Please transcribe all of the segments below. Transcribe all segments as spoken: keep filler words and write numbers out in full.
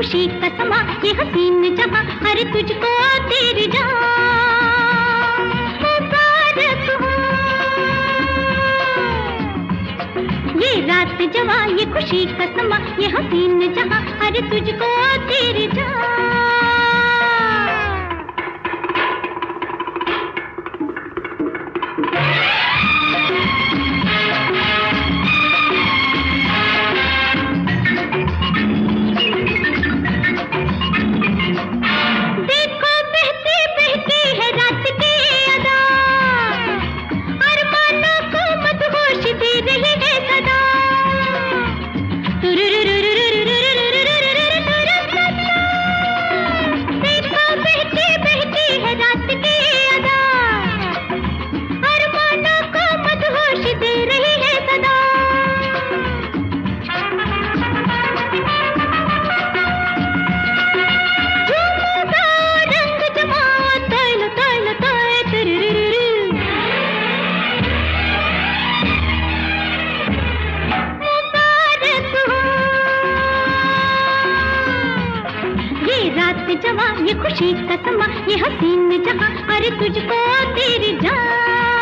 खुशी का समा, ये हसीन जहां, अरे तुझको तेरी जान मुबारक हो। ये रात जवां, ये खुशी का समा, ये हसीन जहां, अरे तुझको तेरी जान। रात जवां, ये खुशी का समा, ये हसीन जहां, अरे तुझको तेरी जान।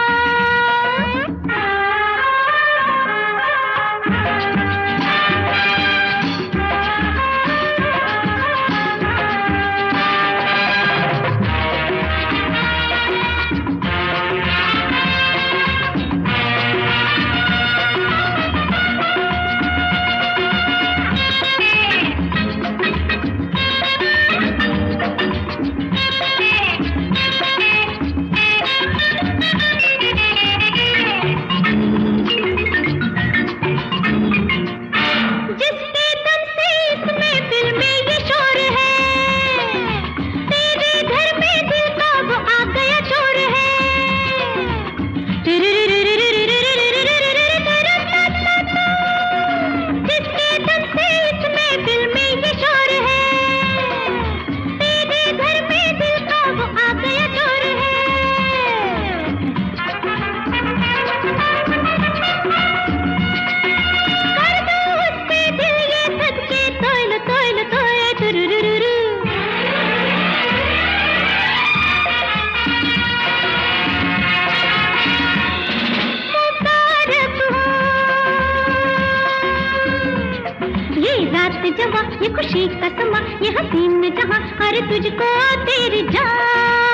रात जवां, ये खुशी का समा, ये हसीन जहां, अरे तुझको तेरी जान।